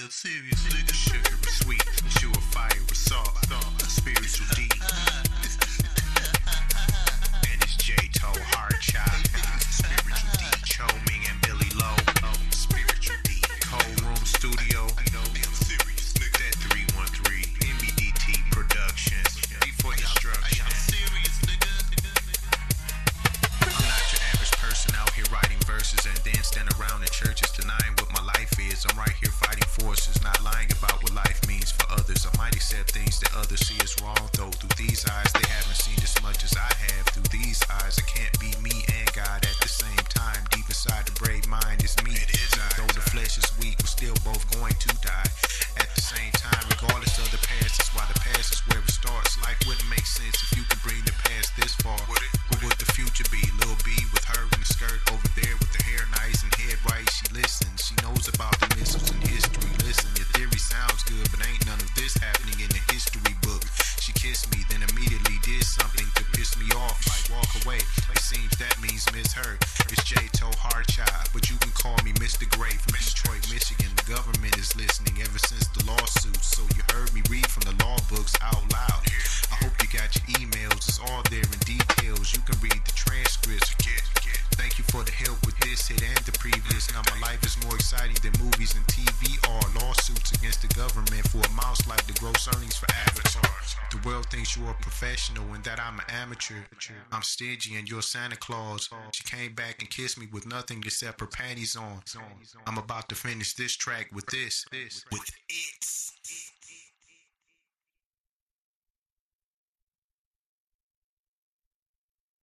serious nigga. Sugar is sweet, but you a fire with salt. Spiritual deep. And it's J-Toe Hard Chop. Spiritual D, Cho Ming and Billy Low. Spiritual D, Cold Room Studio. I'm serious nigga. That 313 MBDT Productions. Before instruction. I'm serious nigga. I'm not your average person out here writing verses and then stand around in churches denying what my life is. I'm right here fighting forces, not lying about what life means for others. I might accept things that others see as wrong, though through these eyes they haven't seen as much as I have. Through these eyes I can't be me and God at the same time. Deep inside the brave mind is me. Though the flesh is weak, we're still both going to die at the same time. Regardless of the past, that's why the past is where it starts. Life wouldn't make sense if you could bring the past this far. What would the future be? Lil B with her in the skirt over there with the hair nice and head right. She listens, she knows about the missiles and history. Listen, your theory sounds good, but ain't none of this happening in the history book. She kissed me, then immediately did something to piss me off, like walk away. It seems that means miss her. It's J-Toe Hard Chop, but you can call me Mr. Gray from Detroit, Michigan. The government is listening ever since the lawsuits, so you heard me read from the law books out loud. I hope you got your emails, it's all there in details. You can read the transcripts. Thank you for the help with this hit and the previous. Now my life is more exciting than movies and TV are. Lawsuits against the government for a mouse like the gross earnings for Avatar. The world thinks you're a professional and that I'm an amateur. I'm stingy and you're Santa Claus. She came back and kissed me with nothing except her panties on. I'm about to finish this track with this. With it.